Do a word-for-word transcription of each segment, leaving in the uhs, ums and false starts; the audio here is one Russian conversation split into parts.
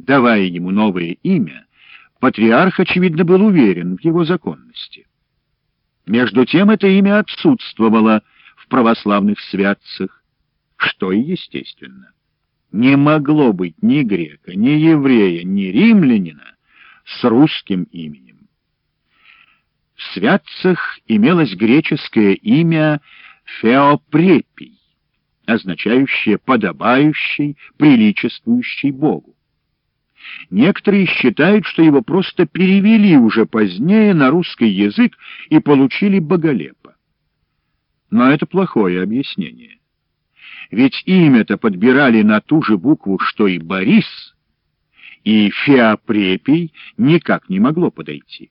Давая ему новое имя, патриарх, очевидно, был уверен в его законности. Между тем это имя отсутствовало в православных святцах, что и естественно. Не могло быть ни грека, ни еврея, ни римлянина с русским именем. В святцах имелось греческое имя Феопрепий, означающее «подобающий», «приличествующий Богу». Некоторые считают, что его просто перевели уже позднее на русский язык и получили Боголепа. Но это плохое объяснение. Ведь имя-то подбирали на ту же букву, что и Борис, и Феопрепий никак не могло подойти.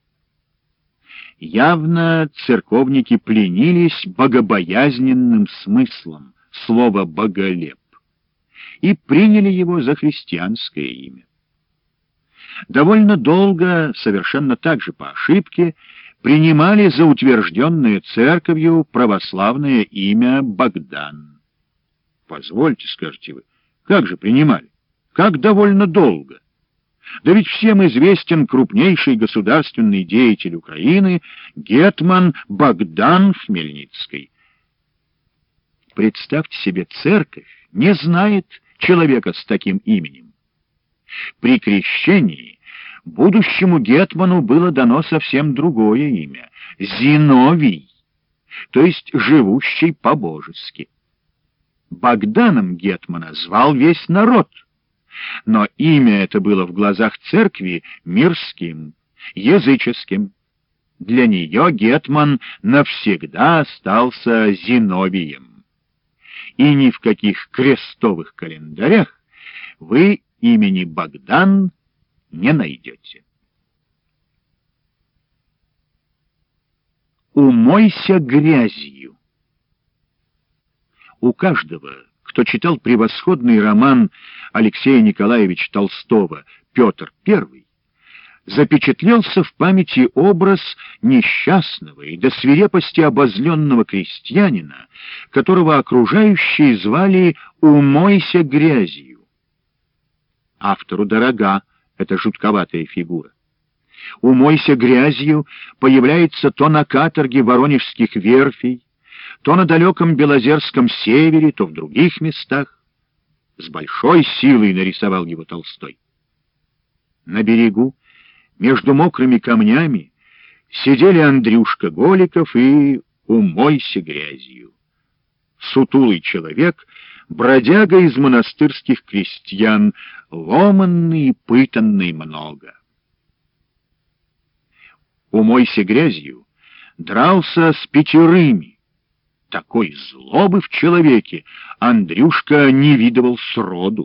Явно церковники пленились богобоязненным смыслом слова «боголеп» и приняли его за христианское имя. Довольно долго, совершенно так же по ошибке, принимали за утвержденное церковью православное имя Богдан. Позвольте, скажете вы, как же принимали? Как довольно долго? Да ведь всем известен крупнейший государственный деятель Украины гетман Богдан Хмельницкий. Представьте себе, церковь не знает человека с таким именем. При крещении будущему гетману было дано совсем другое имя — Зиновий, то есть живущий по-божески. Богданом гетмана звал весь народ, но имя это было в глазах церкви мирским, языческим. Для нее гетман навсегда остался Зиновием. И ни в каких крестовых календарях вы имени Богдан не найдете. Умойся грязью. У каждого, кто читал превосходный роман Алексея Николаевича Толстого «Петр Первый», запечатлелся в памяти образ несчастного и до свирепости обозленного крестьянина, которого окружающие звали «Умойся грязью». Автору дорога эта жутковатая фигура. «Умойся грязью» появляется то на каторге воронежских верфей, то на далеком Белозерском севере, то в других местах. С большой силой нарисовал его Толстой. На берегу, между мокрыми камнями, сидели Андрюшка Голиков и «Умойся грязью». Сутулый человек, бродяга из монастырских крестьян, ломанный и пытанный много. «Умойся грязью» дрался с пятерыми. Такой злобы в человеке Андрюшка не видывал сроду.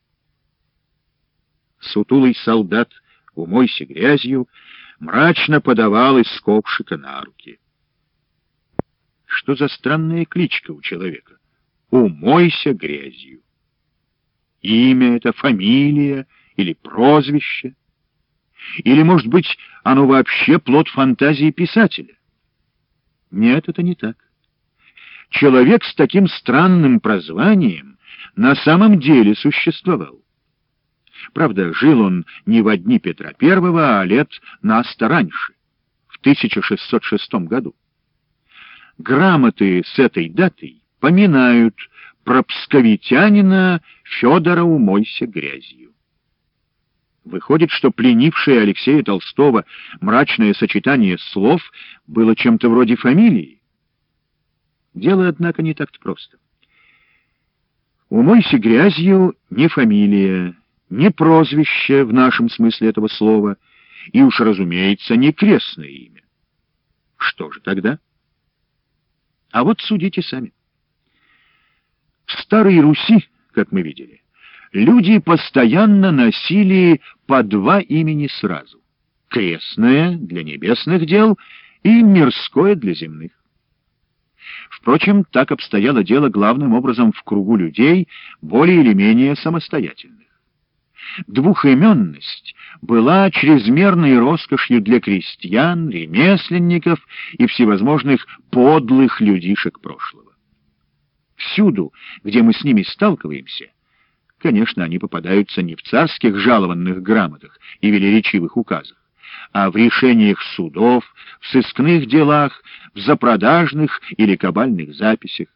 Сутулый солдат «Умойся грязью» мрачно подавал из ковшика на руки. Что за странная кличка у человека? «Умойся грязью». Имя это, фамилия или прозвище? Или, может быть, оно вообще плод фантазии писателя? Нет, это не так. Человек с таким странным прозванием на самом деле существовал. Правда, жил он не в дни Петра Первого, а лет на сто раньше, в тысяча шестьсот шестом году. Грамоты с этой датой поминают про псковитянина Федора «Умойся грязью». Выходит, что пленившее Алексея Толстого мрачное сочетание слов было чем-то вроде фамилии. Дело, однако, не так-то просто. «Умойся грязью» — не фамилия, не прозвище в нашем смысле этого слова, и уж, разумеется, не крестное имя. Что же тогда? А вот судите сами. В Старой Руси, как мы видели, люди постоянно носили по два имени сразу: крестное для небесных дел и мирское для земных. Впрочем, так обстояло дело главным образом в кругу людей, более или менее самостоятельных. Двухименность была чрезмерной роскошью для крестьян, ремесленников и всевозможных подлых людишек прошлого. Всюду, где мы с ними сталкиваемся, Конечно, они попадаются не в царских жалованных грамотах и велеречивых указах, а в решениях судов, в сыскных делах, в запродажных или кабальных записях.